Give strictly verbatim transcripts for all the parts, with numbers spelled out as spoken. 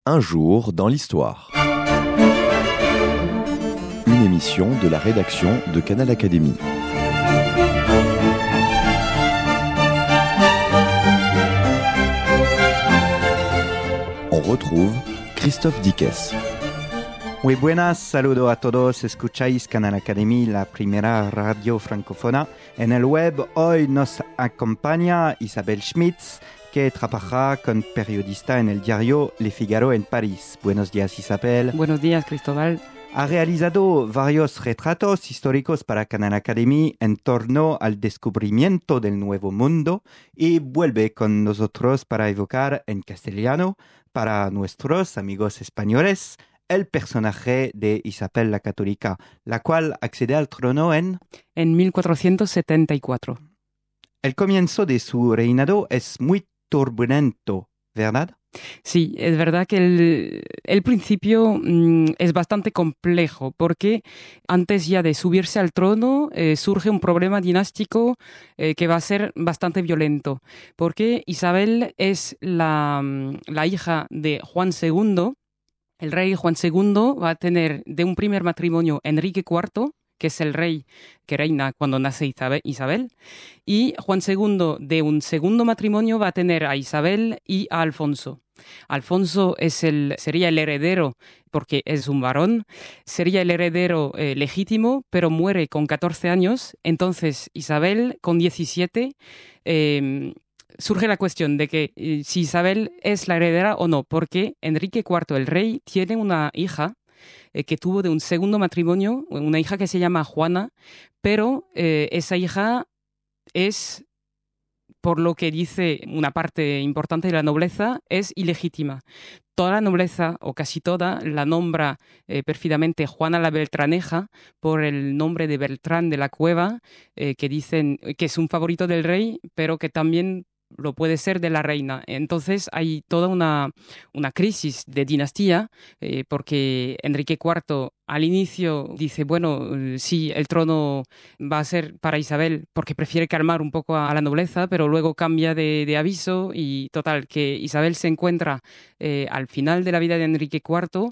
Un jour dans l'histoire. Une émission de la rédaction de Canal Académie. On retrouve Christophe Dickès. Muy buenas, saludo a todos. Escucháis Canal Académie, la primera radio francófona en el web. Hoy nos acompaña Isabel Schmitz, que trabaja con periodista en el diario Le Figaro en París. Buenos días, Isabel. Buenos días, Cristóbal. Ha realizado varios retratos históricos para Canal Académie en torno al descubrimiento del Nuevo Mundo y vuelve con nosotros para evocar en castellano, para nuestros amigos españoles, el personaje de Isabel la Católica, la cual accede al trono en... En mil cuatrocientos setenta y cuatro. El comienzo de su reinado es muy turbulento, ¿verdad? Sí, es verdad que el, el principio mmm, es bastante complejo porque antes ya de subirse al trono eh, surge un problema dinástico eh, que va a ser bastante violento, porque Isabel es la, la hija de Juan segundo. El rey Juan segundo va a tener de un primer matrimonio Enrique cuarto, que es el rey que reina cuando nace Isabel, y Juan segundo de un segundo matrimonio va a tener a Isabel y a Alfonso. Alfonso es el, sería el heredero, porque es un varón, sería el heredero eh, legítimo, pero muere con catorce años. Entonces Isabel, con diecisiete, eh, surge la cuestión de que eh, si Isabel es la heredera o no, porque Enrique cuarto, el rey, tiene una hija eh, que tuvo de un segundo matrimonio, una hija que se llama Juana, pero eh, esa hija es, por lo que dice una parte importante de la nobleza, es ilegítima. Toda la nobleza, o casi toda, la nombra eh, pérfidamente Juana la Beltraneja por el nombre de Beltrán de la Cueva, eh, que dicen que es un favorito del rey, pero que también lo puede ser de la reina. Entonces hay toda una, una crisis de dinastía, eh, porque Enrique cuarto al inicio dice, bueno, sí, el trono va a ser para Isabel, porque prefiere calmar un poco a, a la nobleza, pero luego cambia de, de aviso y total, que Isabel se encuentra eh, al final de la vida de Enrique cuarto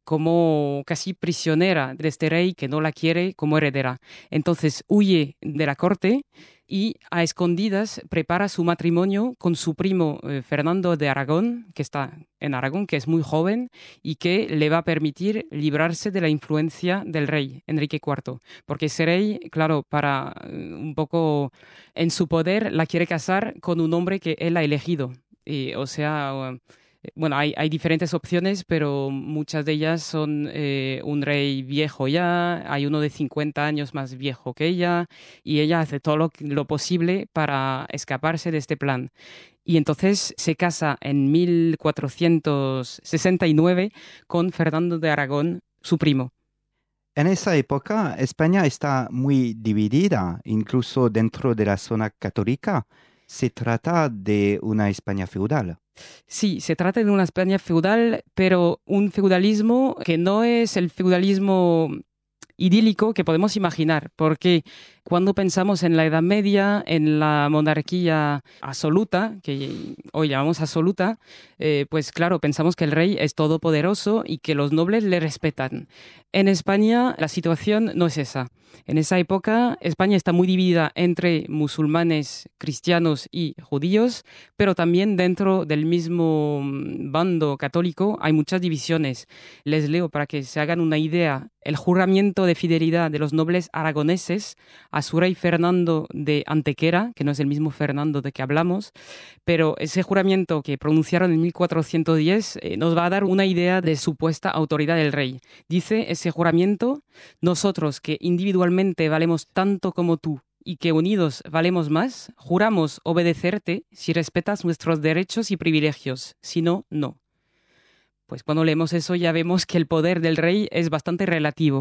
como casi prisionera de este rey que no la quiere como heredera. Entonces huye de la corte y a escondidas prepara su matrimonio con su primo eh, Fernando de Aragón, que está en Aragón, que es muy joven y que le va a permitir librarse de la influencia del rey, Enrique cuarto. Porque ese rey, claro, para eh, un poco en su poder, la quiere casar con un hombre que él ha elegido. Y, o sea... Uh, Bueno, hay, hay diferentes opciones, pero muchas de ellas son eh, un rey viejo ya, hay uno de cincuenta años más viejo que ella, y ella hace todo lo, lo posible para escaparse de este plan. Y entonces se casa en mil cuatrocientos sesenta y nueve con Fernando de Aragón, su primo. En esa época, España está muy dividida, incluso dentro de la zona católica. Se trata de una España feudal. Sí, se trata de una España feudal, pero un feudalismo que no es el feudalismo idílico que podemos imaginar, porque cuando pensamos en la Edad Media, en la monarquía absoluta, que hoy llamamos absoluta, eh, pues claro, pensamos que el rey es todopoderoso y que los nobles le respetan. En España la situación no es esa. En esa época España está muy dividida entre musulmanes, cristianos y judíos, pero también dentro del mismo bando católico hay muchas divisiones. Les leo para que se hagan una idea. El juramento de fidelidad de los nobles aragoneses a su rey Fernando de Antequera, que no es el mismo Fernando de que hablamos, pero ese juramento que pronunciaron en mil cuatrocientos diez eh, nos va a dar una idea de supuesta autoridad del rey. Dice ese juramento: nosotros que individualmente valemos tanto como tú y que unidos valemos más, juramos obedecerte si respetas nuestros derechos y privilegios, si no, no. Pues cuando leemos eso ya vemos que el poder del rey es bastante relativo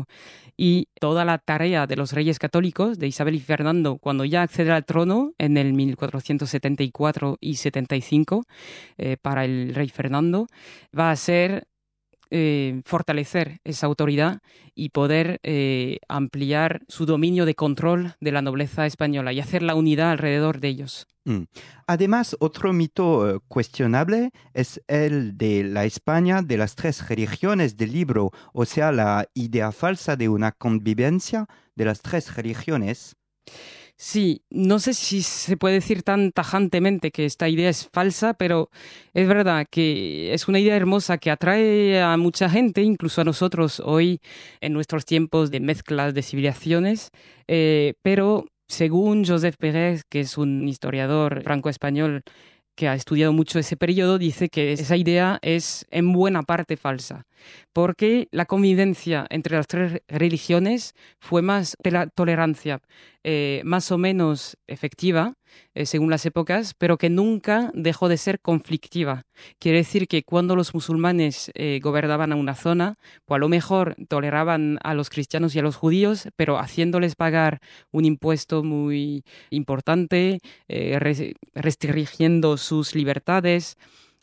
y toda la tarea de los reyes católicos, de Isabel y Fernando, cuando ya acceden al trono en el mil cuatrocientos setenta y cuatro y setenta y cinco, eh, para el rey Fernando, va a ser eh, fortalecer esa autoridad y poder eh, ampliar su dominio de control de la nobleza española y hacer la unidad alrededor de ellos. Mm. Además, otro mito eh, cuestionable es el de la España de las tres religiones del libro, o sea, la idea falsa de una convivencia de las tres religiones. Sí, no sé si se puede decir tan tajantemente que esta idea es falsa, pero es verdad que es una idea hermosa que atrae a mucha gente, incluso a nosotros hoy en nuestros tiempos de mezclas de civilizaciones, eh, pero según Josep Pérez, que es un historiador franco-español que ha estudiado mucho ese periodo, dice que esa idea es en buena parte falsa, porque la convivencia entre las tres religiones fue más de la tolerancia, eh, más o menos efectiva, eh, según las épocas, pero que nunca dejó de ser conflictiva. Quiere decir que cuando los musulmanes eh, gobernaban a una zona, pues a lo mejor toleraban a los cristianos y a los judíos, pero haciéndoles pagar un impuesto muy importante, eh, res- restringiendo sus libertades,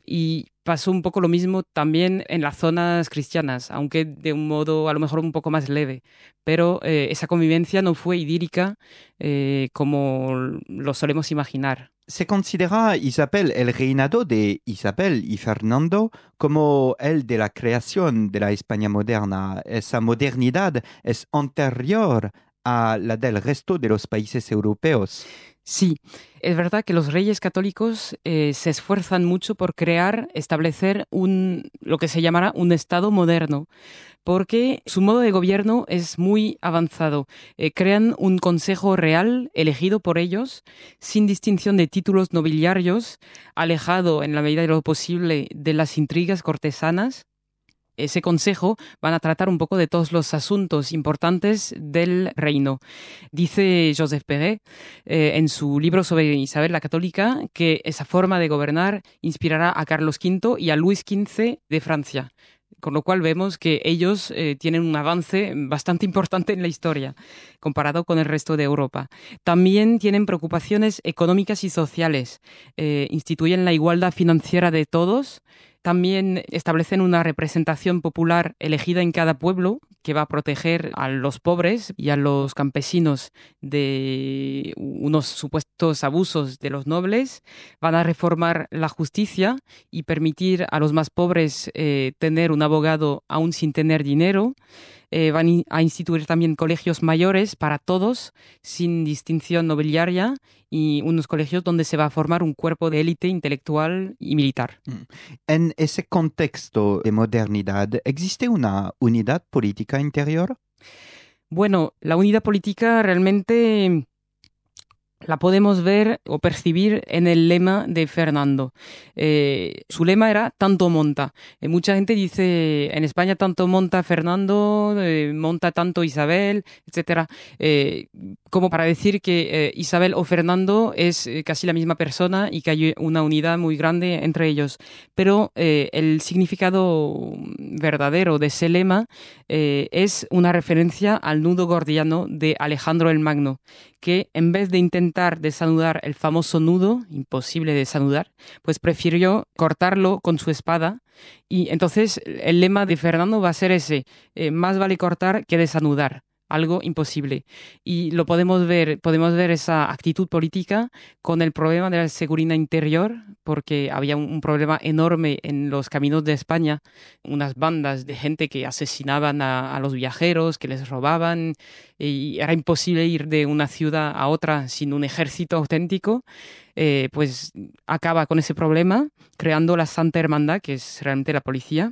y pasó un poco lo mismo también en las zonas cristianas, aunque de un modo a lo mejor un poco más leve, pero eh, esa convivencia no fue idílica eh, como lo solemos imaginar. Se considera Isabel el reinado de Isabel y Fernando como el de la creación de la España moderna. Esa modernidad es anterior a la del resto de los países europeos. Sí, es verdad que los reyes católicos eh, se esfuerzan mucho por crear, establecer un, lo que se llamará un Estado moderno, porque su modo de gobierno es muy avanzado. Eh, crean un consejo real elegido por ellos, sin distinción de títulos nobiliarios, alejado en la medida de lo posible de las intrigas cortesanas. Ese consejo van a tratar un poco de todos los asuntos importantes del reino. Dice Josep Pérez eh, en su libro sobre Isabel la Católica que esa forma de gobernar inspirará a Carlos quinto y a Luis quince de Francia. Con lo cual vemos que ellos eh, tienen un avance bastante importante en la historia comparado con el resto de Europa. También tienen preocupaciones económicas y sociales. Eh, instituyen la igualdad financiera de todos. También establecen una representación popular elegida en cada pueblo que va a proteger a los pobres y a los campesinos de unos supuestos abusos de los nobles. Van a reformar la justicia y permitir a los más pobres eh, tener un abogado aún sin tener dinero. Eh, van a instituir también colegios mayores para todos, sin distinción nobiliaria, y unos colegios donde se va a formar un cuerpo de élite intelectual y militar. En ese contexto de modernidad, ¿existe una unidad política interior? Bueno, la unidad política realmente la podemos ver o percibir en el lema de Fernando. Eh, su lema era tanto monta. Eh, mucha gente dice en España tanto monta Fernando, eh, monta tanto Isabel, etcétera. Eh, como para decir que eh, Isabel o Fernando es eh, casi la misma persona y que hay una unidad muy grande entre ellos. Pero eh, el significado verdadero de ese lema eh, es una referencia al nudo gordiano de Alejandro el Magno, que en vez de intentar desanudar el famoso nudo, imposible de desanudar, pues prefirió cortarlo con su espada. Y entonces el lema de Fernando va a ser ese, eh, más vale cortar que desanudar, algo imposible. Y lo podemos ver, podemos ver esa actitud política con el problema de la seguridad interior, porque había un, un problema enorme en los caminos de España, unas bandas de gente que asesinaban a, a los viajeros, que les robaban, y era imposible ir de una ciudad a otra sin un ejército auténtico. Eh, pues acaba con ese problema, creando la Santa Hermandad, que es realmente la policía.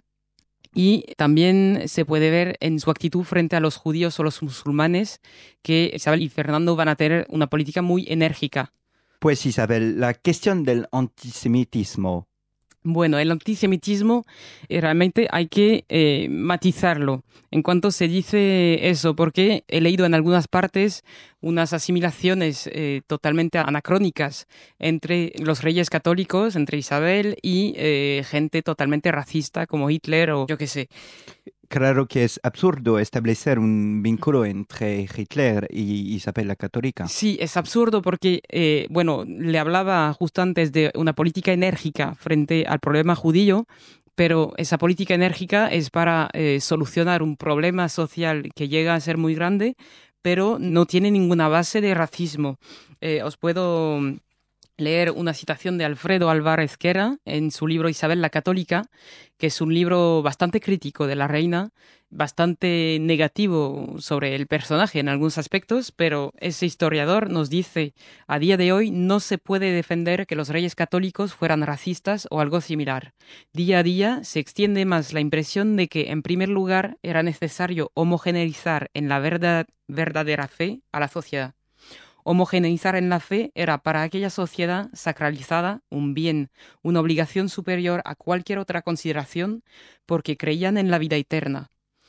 Y también se puede ver en su actitud frente a los judíos o los musulmanes que Isabel y Fernando van a tener una política muy enérgica. Pues Isabel, la cuestión del antisemitismo. Bueno, el antisemitismo eh, realmente hay que eh, matizarlo en cuanto se dice eso, porque he leído en algunas partes unas asimilaciones eh, totalmente anacrónicas entre los reyes católicos, entre Isabel y eh, gente totalmente racista como Hitler o yo qué sé. Claro que es absurdo establecer un vínculo entre Hitler y Isabel la Católica. Sí, es absurdo porque, eh, bueno, le hablaba justo antes de una política enérgica frente al problema judío, pero esa política enérgica es para eh, solucionar un problema social que llega a ser muy grande, pero no tiene ninguna base de racismo. Eh, os puedo leer una citación de Alfredo Álvarez Quera en su libro Isabel la Católica, que es un libro bastante crítico de la reina, bastante negativo sobre el personaje en algunos aspectos, pero ese historiador nos dice, a día de hoy no se puede defender que los reyes católicos fueran racistas o algo similar. Día a día se extiende más la impresión de que, en primer lugar, era necesario homogeneizar en la verdad, verdadera fe a la sociedad. Homogeneizar en la fe era para aquella sociedad sacralizada un bien, una obligación superior a cualquier otra consideración, porque creían en la vida eterna.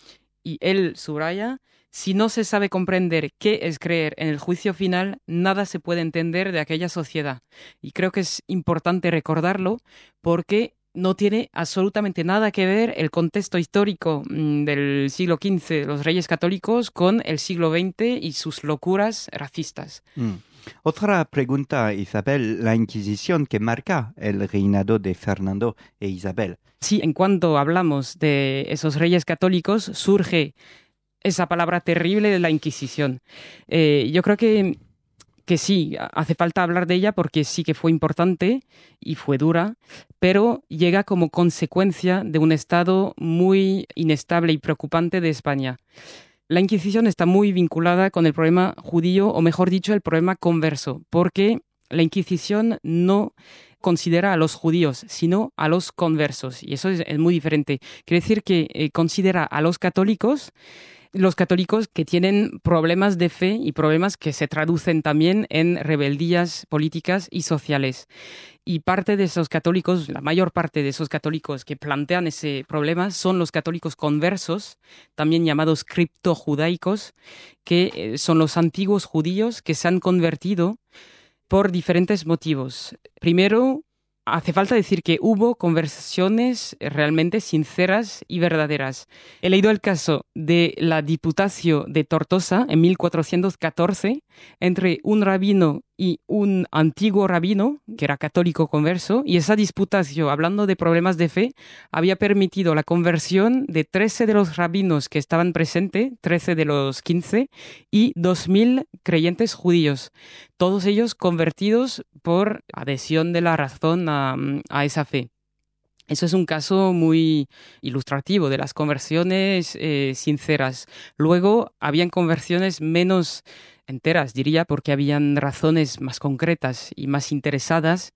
Y él subraya, si no se sabe comprender qué es creer en el juicio final, nada se puede entender de aquella sociedad. Y creo que es importante recordarlo porque no tiene absolutamente nada que ver el contexto histórico mmm, del siglo quince de los reyes católicos con el siglo veinte y sus locuras racistas. Mm. Otra pregunta, Isabel, la Inquisición que marca el reinado de Fernando e Isabel. Sí, en cuanto hablamos de esos reyes católicos, surge esa palabra terrible de la Inquisición. Eh, yo creo que que sí, hace falta hablar de ella porque sí que fue importante y fue dura, pero llega como consecuencia de un estado muy inestable y preocupante de España. La Inquisición está muy vinculada con el problema judío, o mejor dicho, el problema converso, porque la Inquisición no considera a los judíos, sino a los conversos, y eso es, es muy diferente. Quiere decir que eh, considera a los católicos los católicos que tienen problemas de fe y problemas que se traducen también en rebeldías políticas y sociales. Y parte de esos católicos, la mayor parte de esos católicos que plantean ese problema son los católicos conversos, también llamados criptojudaicos, que son los antiguos judíos que se han convertido por diferentes motivos. Primero, hace falta decir que hubo conversaciones realmente sinceras y verdaderas. He leído el caso de la Diputació de Tortosa en mil cuatrocientos catorce entre un rabino y un antiguo rabino, que era católico converso, y esa Diputació, hablando de problemas de fe, había permitido la conversión de trece de los rabinos que estaban presentes, trece de los quince, y dos mil creyentes judíos, todos ellos convertidos por adhesión de la razón a, a esa fe. Eso es un caso muy ilustrativo de las conversiones eh, sinceras. Luego, habían conversiones menos enteras, diría, porque habían razones más concretas y más interesadas.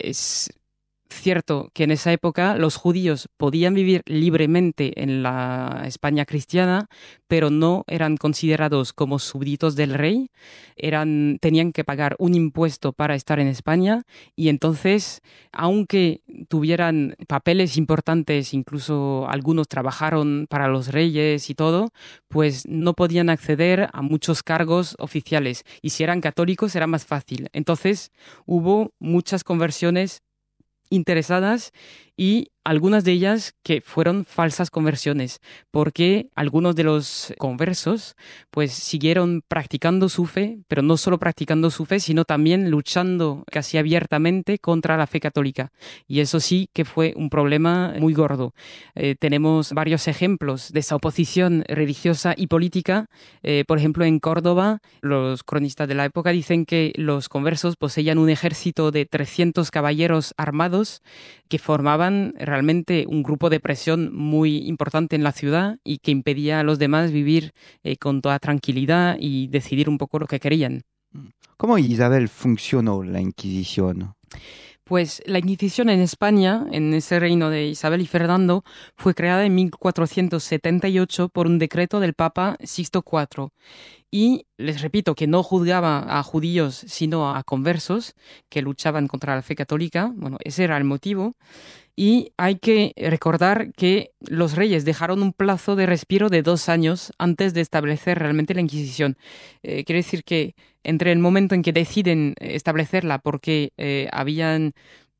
Es cierto que en esa época los judíos podían vivir libremente en la España cristiana, pero no eran considerados como súbditos del rey, eran, tenían que pagar un impuesto para estar en España y entonces, aunque tuvieran papeles importantes, incluso algunos trabajaron para los reyes y todo, pues no podían acceder a muchos cargos oficiales y si eran católicos era más fácil. Entonces hubo muchas conversiones interesadas y algunas de ellas que fueron falsas conversiones, porque algunos de los conversos pues siguieron practicando su fe, pero no solo practicando su fe, sino también luchando casi abiertamente contra la fe católica. Y eso sí que fue un problema muy gordo. Eh, tenemos varios ejemplos de esa oposición religiosa y política. Eh, por ejemplo, en Córdoba, los cronistas de la época dicen que los conversos poseían un ejército de trescientos caballeros armados que formaban realmente un grupo de presión muy importante en la ciudad y que impedía a los demás vivir eh, con toda tranquilidad y decidir un poco lo que querían. ¿Cómo, Isabel, funcionó la Inquisición? Pues la Inquisición en España, en ese reino de Isabel y Fernando, fue creada en mil cuatrocientos setenta y ocho por un decreto del Papa Sixto cuarto. Y les repito que no juzgaba a judíos, sino a conversos que luchaban contra la fe católica. Bueno, ese era el motivo. Y hay que recordar que los reyes dejaron un plazo de respiro de dos años antes de establecer realmente la Inquisición. Eh, quiere decir que entre el momento en que deciden establecerla, porque eh, habían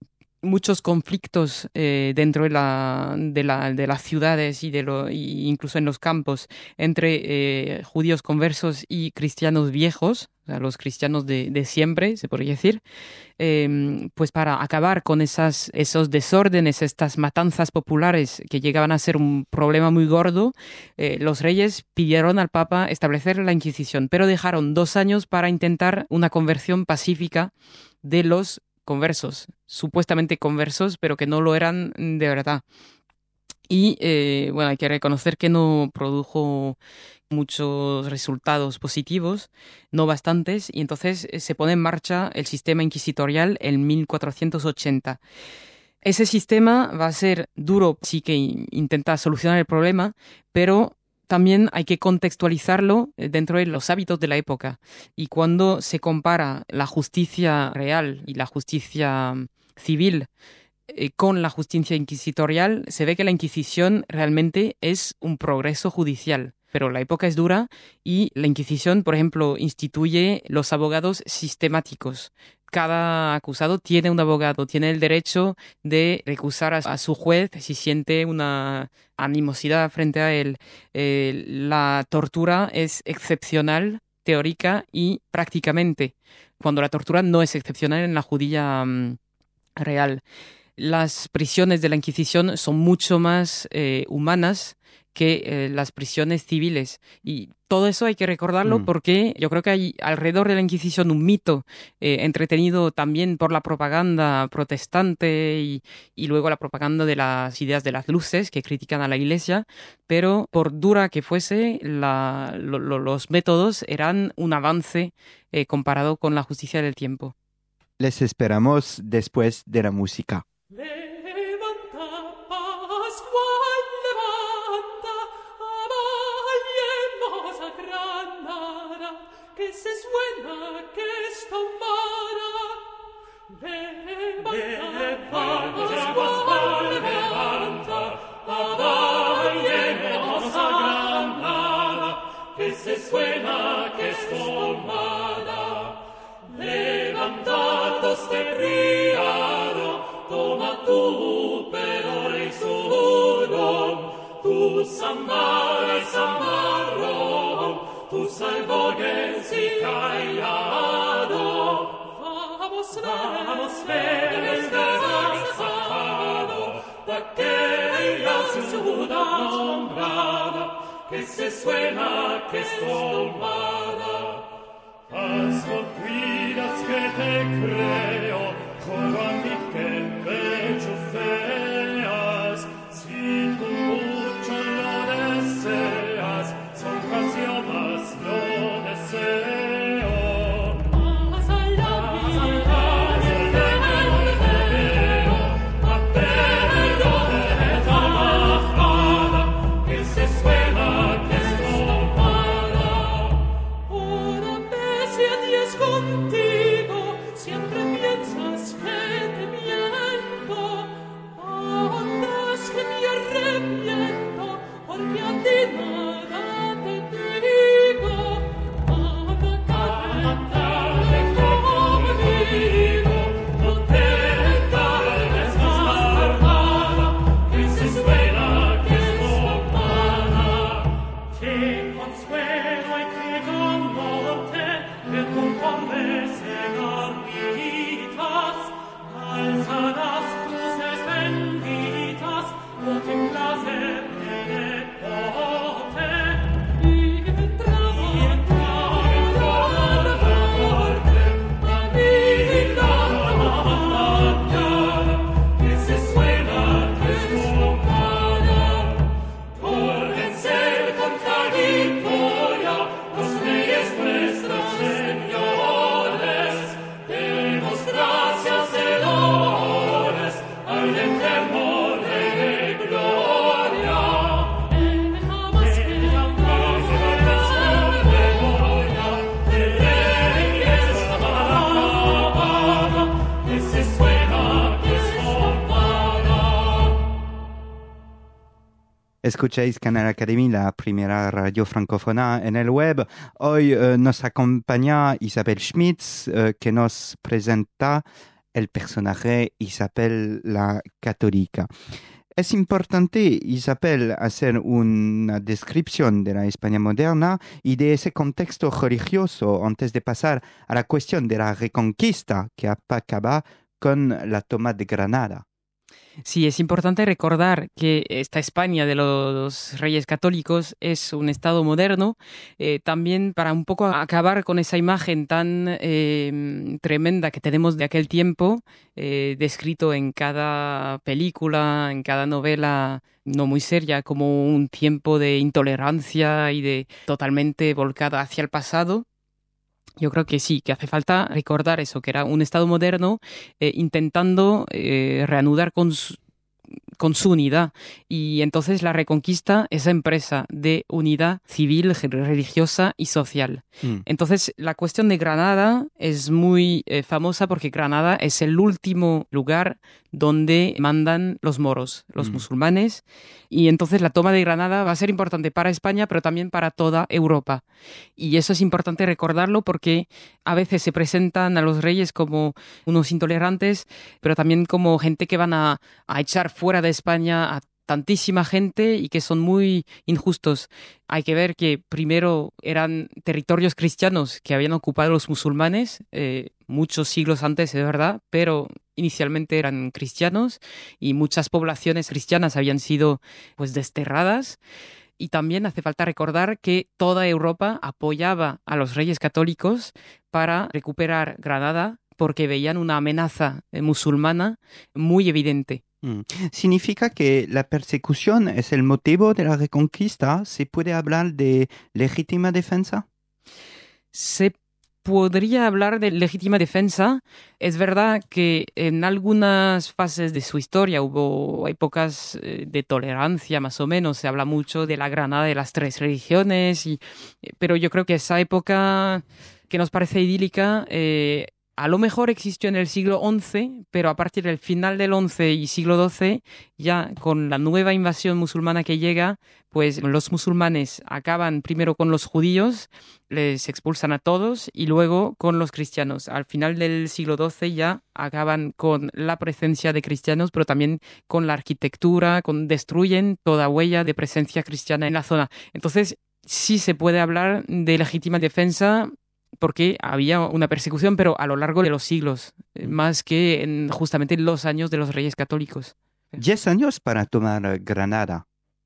muchos conflictos eh, dentro de, la, de, la, de las ciudades y de lo, y incluso en los campos entre eh, judíos conversos y cristianos viejos, o sea, los cristianos de, de siempre, se podría decir, eh, pues para acabar con esas, esos desórdenes, estas matanzas populares que llegaban a ser un problema muy gordo, eh, los reyes pidieron al Papa establecer la Inquisición, pero dejaron dos años para intentar una conversión pacífica de los conversos, supuestamente conversos, pero que no lo eran de verdad. Y eh, bueno, hay que reconocer que no produjo muchos resultados positivos, no bastantes, y entonces eh, se pone en marcha el sistema inquisitorial en mil cuatrocientos ochenta. Ese sistema va a ser duro, sí que in- intenta solucionar el problema, pero también hay que contextualizarlo eh, dentro de los hábitos de la época. Y cuando se compara la justicia real y la justicia mm, civil eh, con la justicia inquisitorial, se ve que la Inquisición realmente es un progreso judicial. Pero la época es dura y la Inquisición, por ejemplo, instituye los abogados sistemáticos. Cada acusado tiene un abogado, tiene el derecho de recusar a, a su juez si siente una animosidad frente a él. Eh, la tortura es excepcional, teórica y prácticamente, cuando la tortura no es excepcional en la judía mm, real. Las prisiones de la Inquisición son mucho más eh, humanas que eh, las prisiones civiles. Y todo eso hay que recordarlo Mm. porque yo creo que hay alrededor de la Inquisición un mito eh, entretenido también por la propaganda protestante y, y luego la propaganda de las ideas de las luces que critican a la Iglesia, pero por dura que fuese, la- lo- lo- los métodos eran un avance eh, comparado con la justicia del tiempo. Les esperamos después de la música. Levanta, Pascual, levanta, aballemos a Granada, que se suena que es tomada. Levanta, Pascual, levanta, aballemos a Granada, que se suena que es tomada. Levantados de criado, toma tu pero y sudor, tu samara y samarro, tu salvogues y callado. Vamos, vamos, ven, desgasado, de aquella ciudad nombrada, que se suena que es tomada. Hasta cuidas que te creo, jugando que en pecho feas, si tú mucho lo deseas, son casi más lo deseo. Más allá, más allá, de la majada, que se suena que es tomada. Ahora pese a ti es contigo, siempre piensas que te miento. Andas que me arrepiento, porque a ti nada te digo. Ándate conmigo, no te tardes más nada, que se suena que es tomada. Che consuelo e che conforte, que conforme sean vidas, alza las cruces benditas, o te place de pote. Y entramos, y entramos al corte, a vida mañana, que se suena que es tomada. Por vencer contradictoria los reyes nuestros señores, demos gracias de dolores al eterno Rey de gloria. Dejamos que jamás la memoria de reyes alabada, que se suena que es tomada. Escucháis Canal Academy, la primera radio francófona en el web. Hoy eh, nos acompaña Isabel Schmitz, eh, que nos presenta el personaje Isabel la Católica. Es importante, Isabel, hacer una descripción de la España moderna y de ese contexto religioso antes de pasar a la cuestión de la Reconquista que acaba con la toma de Granada. Sí, es importante recordar que esta España de los Reyes Católicos es un Estado moderno, eh, también para un poco acabar con esa imagen tan eh, tremenda que tenemos de aquel tiempo, eh, descrito en cada película, en cada novela no muy seria, como un tiempo de intolerancia y de totalmente volcada hacia el pasado. Yo creo que sí, que hace falta recordar eso, que era un Estado moderno eh, intentando eh, reanudar con su, con su unidad. Y entonces la Reconquista, esa empresa de unidad civil, religiosa y social. Mm. Entonces la cuestión de Granada es muy eh, famosa porque Granada es el último lugar donde mandan los moros, los Mm. musulmanes. Y entonces la toma de Granada va a ser importante para España, pero también para toda Europa. Y eso es importante recordarlo porque a veces se presentan a los reyes como unos intolerantes, pero también como gente que van a, a echar fuera de España a tantísima gente y que son muy injustos. Hay que ver que primero eran territorios cristianos que habían ocupado los musulmanes, eh, muchos siglos antes, es verdad, pero inicialmente eran cristianos y muchas poblaciones cristianas habían sido pues desterradas. Y también hace falta recordar que toda Europa apoyaba a los reyes católicos para recuperar Granada porque veían una amenaza eh, musulmana muy evidente. Mm. ¿Significa que la persecución es el motivo de la Reconquista? ¿Se puede hablar de legítima defensa? Se podría hablar de legítima defensa. Es verdad que en algunas fases de su historia hubo épocas eh, de tolerancia, más o menos. Se habla mucho de la Granada de las tres religiones, y, eh, pero yo creo que esa época que nos parece idílica, eh, a lo mejor existió en el siglo once, pero a partir del final del once y siglo doce, ya con la nueva invasión musulmana que llega, pues los musulmanes acaban primero con los judíos, les expulsan a todos, y luego con los cristianos. Al final del siglo doce ya acaban con la presencia de cristianos, pero también con la arquitectura, con, destruyen toda huella de presencia cristiana en la zona. Entonces, sí se puede hablar de legítima defensa porque había una persecución, pero a lo largo de los siglos, eh, más que en justamente en los años de los reyes católicos. Diez años para tomar Granada.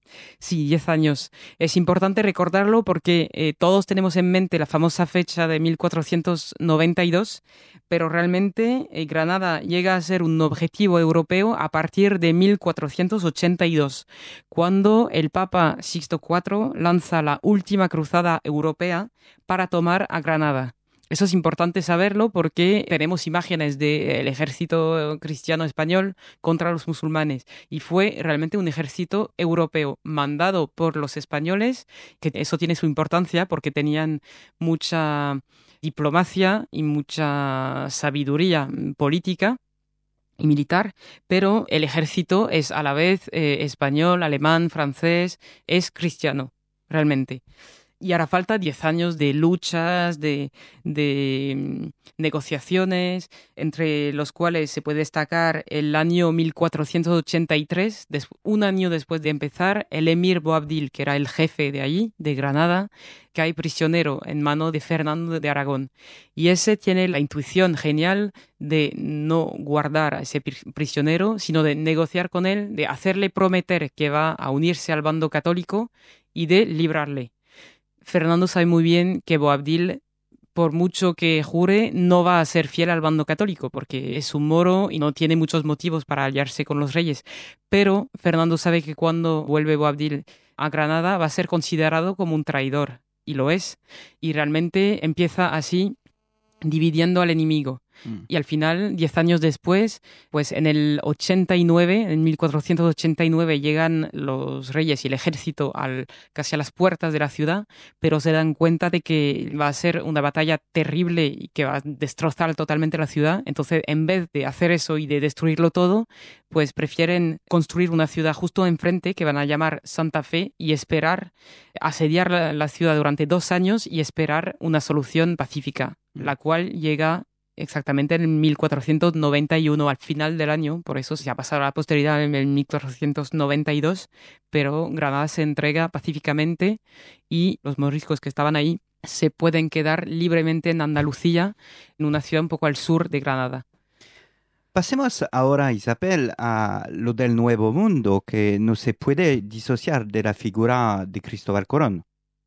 Sí, diez años. Es importante recordarlo porque eh, todos tenemos en mente la famosa fecha de mil cuatrocientos noventa y dos, pero realmente eh, Granada llega a ser un objetivo europeo a partir de mil cuatrocientos ochenta y dos, cuando el Papa Sixto cuarto lanza la última cruzada europea para tomar a Granada. Eso es importante saberlo porque tenemos imágenes del ejército cristiano español contra los musulmanes y fue realmente un ejército europeo mandado por los españoles, que eso tiene su importancia porque tenían mucha diplomacia y mucha sabiduría política y militar, pero el ejército es a la vez eh, español, alemán, francés, es cristiano, realmente. Y hará falta diez años de luchas, de, de mm, negociaciones, entre los cuales se puede destacar el año mil cuatrocientos ochenta y tres, des, un año después de empezar, el emir Boabdil, que era el jefe de allí, de Granada, cae prisionero en mano de Fernando de Aragón. Y ese tiene la intuición genial de no guardar a ese prisionero, sino de negociar con él, de hacerle prometer que va a unirse al bando católico y de librarle. Fernando sabe muy bien que Boabdil, por mucho que jure, no va a ser fiel al bando católico, porque es un moro y no tiene muchos motivos para aliarse con los reyes. Pero Fernando sabe que cuando vuelve Boabdil a Granada va a ser considerado como un traidor, y lo es. Y realmente empieza así dividiendo al enemigo. Mm. Y al final, diez años después, pues en el ochenta y nueve, en mil cuatrocientos ochenta y nueve, llegan los reyes y el ejército al, casi a las puertas de la ciudad, pero se dan cuenta de que va a ser una batalla terrible y que va a destrozar totalmente la ciudad. Entonces, en vez de hacer eso y de destruirlo todo, pues prefieren construir una ciudad justo enfrente que van a llamar Santa Fe y esperar, asediar la, la ciudad durante dos años y esperar una solución pacífica, mm. la cual llega exactamente en mil cuatrocientos noventa y uno, al final del año, por eso se ha pasado a la posteridad en el mil cuatrocientos noventa y dos, pero Granada se entrega pacíficamente y los moriscos que estaban ahí se pueden quedar libremente en Andalucía, en una ciudad un poco al sur de Granada. Pasemos ahora, Isabel, a lo del Nuevo Mundo, que no se puede disociar de la figura de Cristóbal Colón.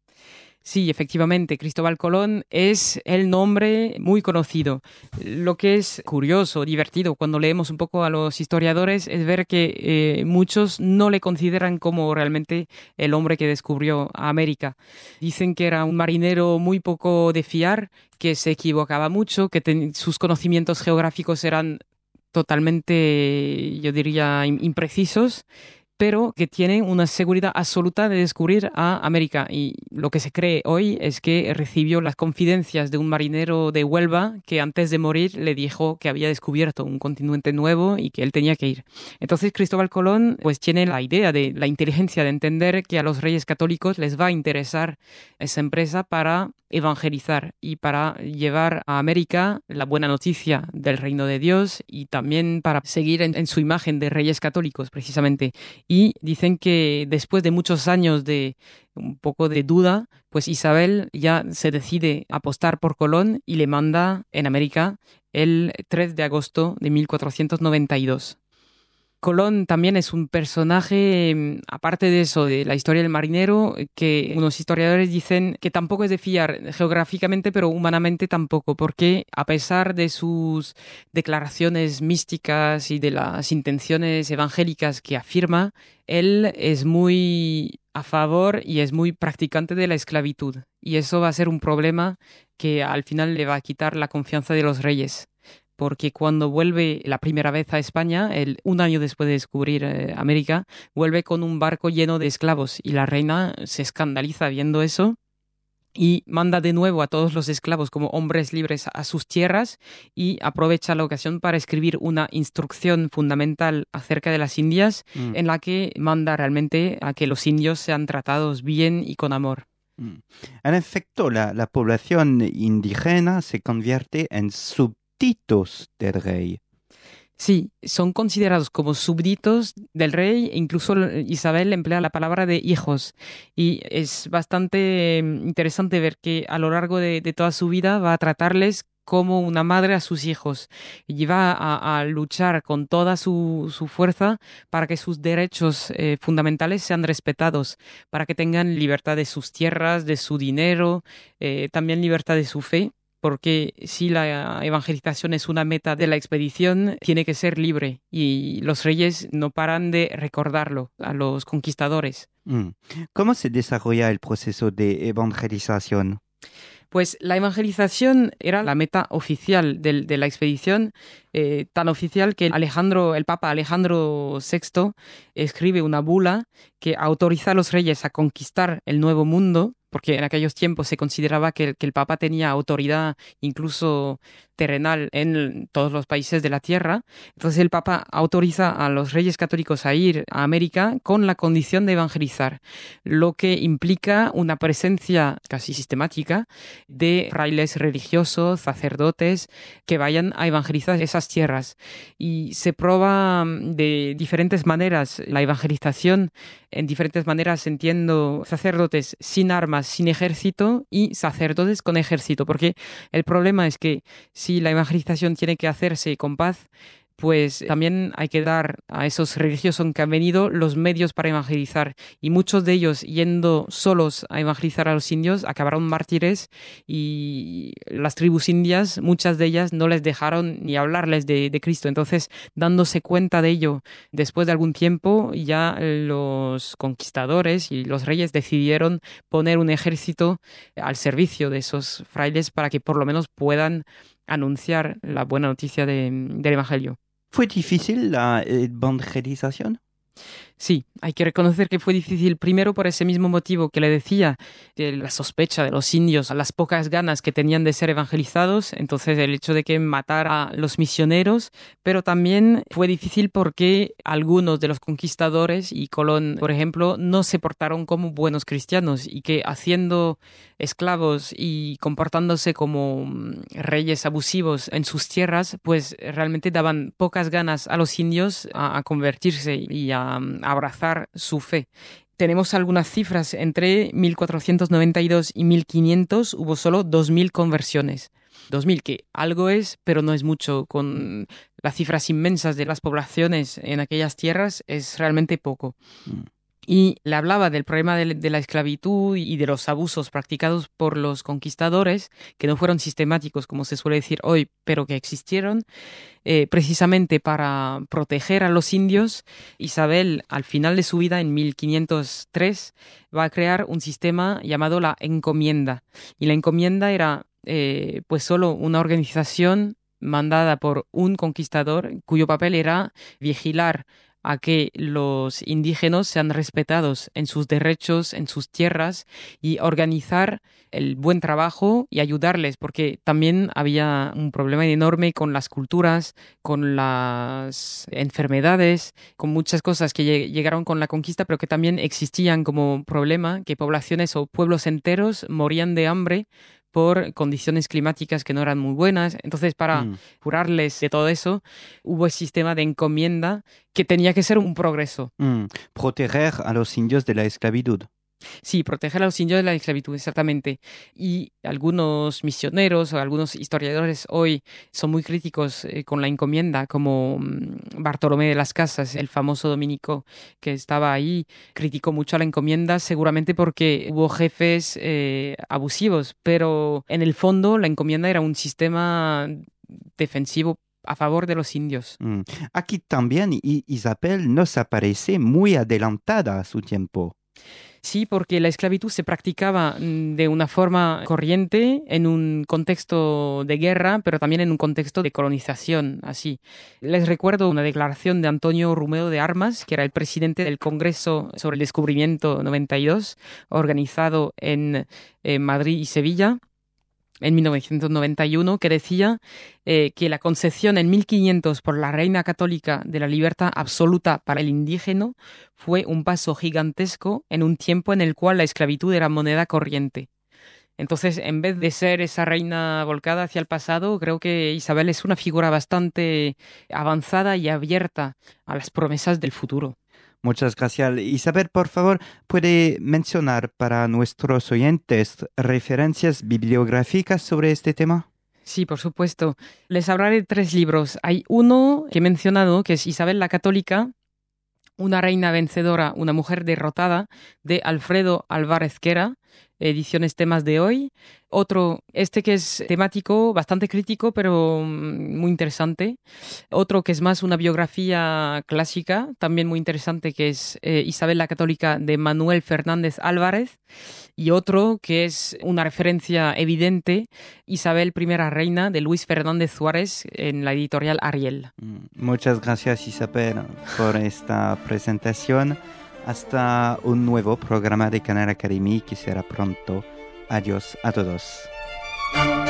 Sí, efectivamente, Cristóbal Colón es el nombre muy conocido. Lo que es curioso, divertido, cuando leemos un poco a los historiadores, es ver que eh, muchos no le consideran como realmente el hombre que descubrió América. Dicen que era un marinero muy poco de fiar, que se equivocaba mucho, que ten- sus conocimientos geográficos eran totalmente, yo diría, im- imprecisos, pero que tienen una seguridad absoluta de descubrir a América. Y lo que se cree hoy es que recibió las confidencias de un marinero de Huelva que antes de morir le dijo que había descubierto un continente nuevo y que él tenía que ir. Entonces Cristóbal Colón pues tiene la idea de la inteligencia de entender que a los reyes católicos les va a interesar esa empresa para evangelizar y para llevar a América la buena noticia del reino de Dios y también para seguir en, en su imagen de reyes católicos precisamente. Y dicen que después de muchos años de un poco de duda, pues Isabel ya se decide apostar por Colón y le manda en América el tres de agosto de mil cuatrocientos noventa y dos. Colón también es un personaje, mm, aparte de eso, de la historia del marinero, que unos historiadores dicen que tampoco es de fiar geográficamente, pero humanamente tampoco, porque a pesar de sus declaraciones místicas y de las intenciones evangélicas que afirma, él es muy a favor y es muy practicante de la esclavitud. Y eso va a ser un problema que al final le va a quitar la confianza de los reyes porque cuando vuelve la primera vez a España, el, un año después de descubrir eh, América, vuelve con un barco lleno de esclavos y la reina se escandaliza viendo eso y manda de nuevo a todos los esclavos como hombres libres a sus tierras y aprovecha la ocasión para escribir una instrucción fundamental acerca de las Indias Mm. en la que manda realmente a que los indios sean tratados bien y con amor. Mm. En efecto, la, la población indígena se convierte en súbditos del rey. Sí, son considerados como súbditos del rey, e incluso Isabel emplea la palabra de hijos. Y es bastante mm, interesante ver que a lo largo de, de toda su vida va a tratarles como una madre a sus hijos y va a, a luchar con toda su, su fuerza para que sus derechos eh, fundamentales sean respetados, para que tengan libertad de sus tierras, de su dinero, eh, también libertad de su fe. Porque si la evangelización es una meta de la expedición, tiene que ser libre y los reyes no paran de recordarlo a los conquistadores. Mm. ¿Cómo se desarrolla el proceso de evangelización? Pues la evangelización era la meta oficial de, de la expedición, eh, tan oficial que Alejandro, el Papa Alejandro sexto escribe una bula que autoriza a los reyes a conquistar el Nuevo Mundo, porque en aquellos tiempos se consideraba que el, que el Papa tenía autoridad incluso terrenal en todos los países de la tierra. Entonces el Papa autoriza a los reyes católicos a ir a América con la condición de evangelizar, lo que implica una presencia casi sistemática de frailes religiosos, sacerdotes, que vayan a evangelizar esas tierras. Y se prueba de diferentes maneras la evangelización, en diferentes maneras entiendo sacerdotes sin armas, sin ejército y sacerdotes con ejército, porque el problema es que si la evangelización tiene que hacerse con paz, pues también hay que dar a esos religiosos que han venido los medios para evangelizar. Y muchos de ellos, yendo solos a evangelizar a los indios, acabaron mártires y las tribus indias, muchas de ellas no les dejaron ni hablarles de, de Cristo. Entonces, dándose cuenta de ello, después de algún tiempo, ya los conquistadores y los reyes decidieron poner un ejército al servicio de esos frailes para que por lo menos puedan anunciar la buena noticia de, del Evangelio. ¿Fue difícil la evangelización? Sí, hay que reconocer que fue difícil, primero por ese mismo motivo que le decía, de la sospecha de los indios, a las pocas ganas que tenían de ser evangelizados, entonces el hecho de que matara a los misioneros, pero también fue difícil porque algunos de los conquistadores y Colón, por ejemplo, no se portaron como buenos cristianos y que haciendo esclavos y comportándose como reyes abusivos en sus tierras, pues realmente daban pocas ganas a los indios a, a convertirse y a abrazar su fe. Tenemos algunas cifras. Entre mil cuatrocientos noventa y dos y mil quinientos hubo solo dos mil conversiones. dos mil, que algo es, pero no es mucho. Con las cifras inmensas de las poblaciones en aquellas tierras, es realmente poco. Mm. Y le hablaba del problema de, de la esclavitud y de los abusos practicados por los conquistadores, que no fueron sistemáticos, como se suele decir hoy, pero que existieron. Eh, precisamente para proteger a los indios, Isabel, al final de su vida, en mil quinientos tres, va a crear un sistema llamado la encomienda. Y la encomienda era eh, pues solo una organización mandada por un conquistador cuyo papel era vigilar a que los indígenas sean respetados en sus derechos, en sus tierras, y organizar el buen trabajo y ayudarles, porque también había un problema enorme con las culturas, con las enfermedades, con muchas cosas que llegaron con la conquista, pero que también existían como problema, que poblaciones o pueblos enteros morían de hambre por condiciones climáticas que no eran muy buenas. Entonces, para mm. curarles de todo eso, hubo el sistema de encomienda que tenía que ser un progreso. Mm. Proteger a los indios de la esclavitud. Sí, proteger a los indios de la esclavitud, exactamente. Y algunos misioneros o algunos historiadores hoy son muy críticos eh, con la encomienda, como mm, Bartolomé de las Casas, el famoso dominico que estaba ahí, criticó mucho a la encomienda, seguramente porque hubo jefes eh, abusivos, pero en el fondo la encomienda era un sistema defensivo a favor de los indios. Mm. Aquí también Isabel nos aparece muy adelantada a su tiempo. Sí, porque la esclavitud se practicaba de una forma corriente en un contexto de guerra, pero también en un contexto de colonización, así. Les recuerdo una declaración de Antonio Romeo de Armas, que era el presidente del Congreso sobre el Descubrimiento noventa y dos, organizado en, en Madrid y Sevilla, en mil novecientos noventa y uno, que decía eh, que la concesión en mil quinientos por la Reina Católica de la libertad absoluta para el indígena fue un paso gigantesco en un tiempo en el cual la esclavitud era moneda corriente. Entonces, en vez de ser esa reina volcada hacia el pasado, creo que Isabel es una figura bastante avanzada y abierta a las promesas del futuro. Muchas gracias. Isabel, por favor, ¿puede mencionar para nuestros oyentes referencias bibliográficas sobre este tema? Sí, por supuesto. Les hablaré de tres libros. Hay uno que he mencionado, que es Isabel la Católica, una reina vencedora, una mujer derrotada, de Alfredo Álvarez Quera, ediciones Temas de Hoy. Otro, este que es temático, bastante crítico, pero muy interesante. Otro que es más una biografía clásica, también muy interesante, que es eh, Isabel la Católica, de Manuel Fernández Álvarez. Y otro que es una referencia evidente, Isabel Primera Reina, de Luis Fernández Suárez, en la editorial Ariel. Muchas gracias, Isabel, por esta presentación. Hasta un nuevo programa de Canal Academy que será pronto. Adiós a todos.